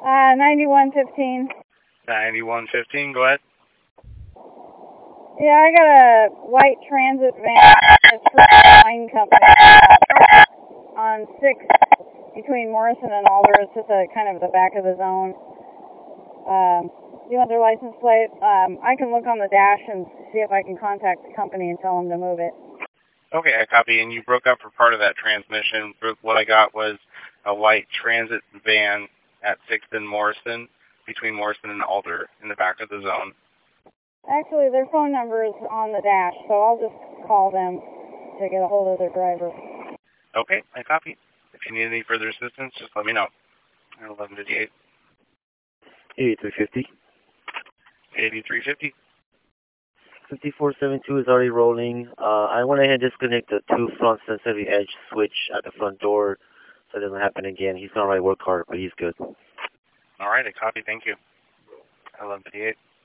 9115. 9115, go ahead. Yeah, I got a white transit van that's for the line company on 6 between Morrison and Alder. It's just kind of the back of the zone. Do you want their license plate? I can look on the dash and see if I can contact the company and tell them to move it. Okay, I copy. And you broke up for part of that transmission. What I got was a white transit van at 6th and Morrison, between Morrison and Alder, in the back of the zone. Actually, their phone number is on the dash, so I'll just call them to get a hold of their driver. Okay, I copy. If you need any further assistance, just let me know. 1158. 8350. 8350. 5472 is already rolling. I went ahead and disconnected the 2 front sensitive edge switch at the front door so it doesn't happen again. He's going to work hard, but he's good. All right, I copy. Thank you. 1158.